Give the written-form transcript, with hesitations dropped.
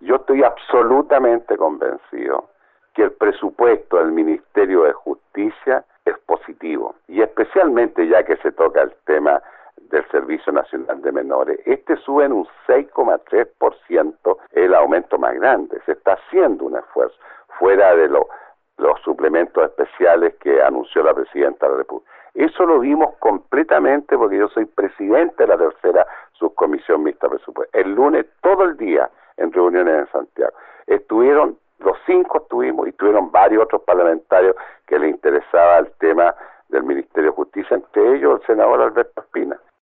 Yo estoy absolutamente convencido que el presupuesto del Ministerio de Justicia es positivo, y especialmente ya que se toca el tema del Servicio Nacional de Menores. Este sube en un 6,3%, el aumento más grande. Se está haciendo un esfuerzo, fuera de los suplementos especiales que anunció la Presidenta de la República. Eso lo vimos completamente porque yo soy presidente de la tercera subcomisión mixta presupuestaria. El lunes todo el día en reuniones en Santiago. Los 5 estuvimos, y tuvieron varios otros parlamentarios que les interesaba el tema del Ministerio de Justicia, entre ellos el senador Alberto Espina.